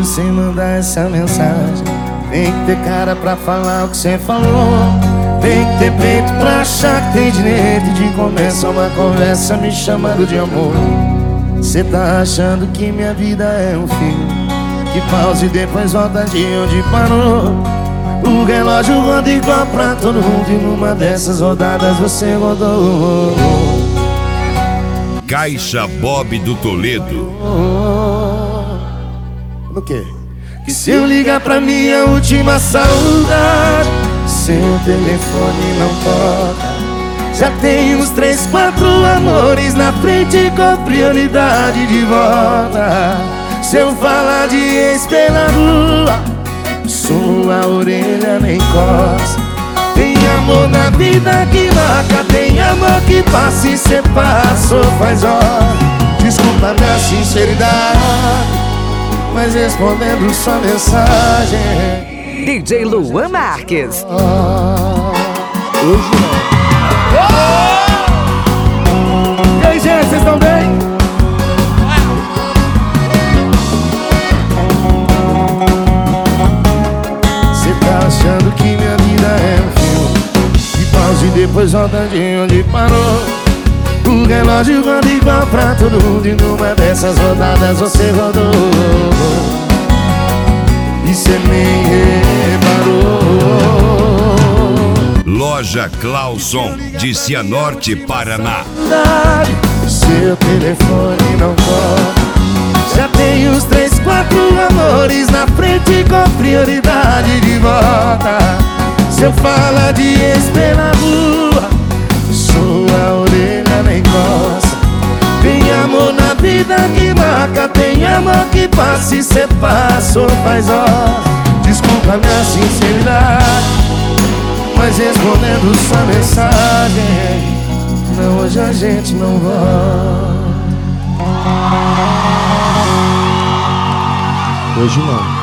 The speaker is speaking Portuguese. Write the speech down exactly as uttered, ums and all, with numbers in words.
vídeo sem mandar essa mensagem. Tem que ter cara pra falar o que cê falou. Tem que ter peito pra achar que tem direito de começar uma conversa me chamando de amor. Cê tá achando que minha vida é um filme que pausa e depois volta de onde parou. O relógio roda igual pra todo mundo e numa dessas rodadas você rodou. Caixa Bob do Toledo. No quê? Que se eu ligar pra minha última saudade, seu telefone não toca. Já tem uns três, quatro amores na frente com prioridade de volta. Se eu falar de ex pela rua, sua orelha nem coça. Tem amor na vida que marca, tem amor que passa e cê passou faz hora. Desculpa minha sinceridade, mas respondendo sua mensagem. D J Luan Marques. Hoje não. E aí, gente, vocês estão bem? Cê tá achando que minha vida é um filme que pausa e depois volta de onde parou. O relógio roda igual pra todo mundo e numa dessas rodadas você rodou. E cê nem reparou. Loja Clauson, de Cianorte, Paraná. Seu telefone não toca. Já tem uns três, quatro amores na frente com prioridade de volta. Se eu falar de ex pela rua, sua orelha nem coça. Tem amor na vida que marca, tem amor que passa e cê passou faz hora. Desculpa minha sinceridade, mas respondendo sua mensagem, não, hoje a gente não volta. Hoje não.